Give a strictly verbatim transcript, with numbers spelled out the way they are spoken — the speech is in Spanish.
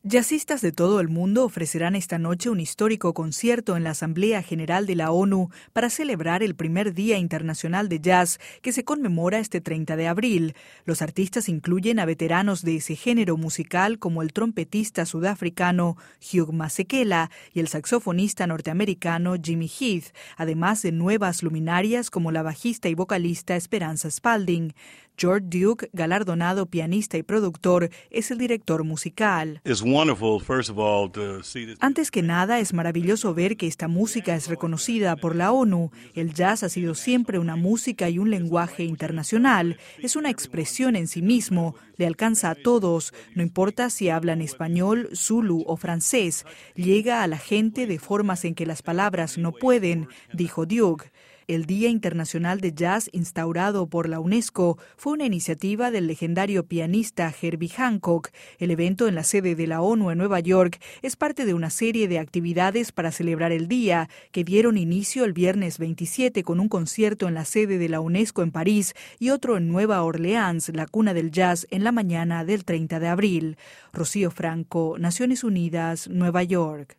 Jazzistas de todo el mundo ofrecerán esta noche un histórico concierto en la Asamblea General de la ONU para celebrar el primer Día Internacional de Jazz que se conmemora este treinta de abril. Los artistas incluyen a veteranos de ese género musical como el trompetista sudafricano Hugh Masekela y el saxofonista norteamericano Jimmy Heath, además de nuevas luminarias como la bajista y vocalista Esperanza Spalding. George Duke, galardonado pianista y productor, es el director musical. Antes que nada, es maravilloso ver que esta música es reconocida por la ONU. El jazz ha sido siempre una música y un lenguaje internacional. Es una expresión en sí mismo. Le alcanza a todos, no importa si hablan español, zulú o francés. Llega a la gente de formas en que las palabras no pueden, dijo Duke. El Día Internacional de Jazz, instaurado por la UNESCO, fue una iniciativa del legendario pianista Herbie Hancock. El evento en la sede de la ONU en Nueva York es parte de una serie de actividades para celebrar el día, que dieron inicio el viernes veintisiete con un concierto en la sede de la UNESCO en París y otro en Nueva Orleans, la cuna del jazz, en la mañana del treinta de abril. Rocío Franco, Naciones Unidas, Nueva York.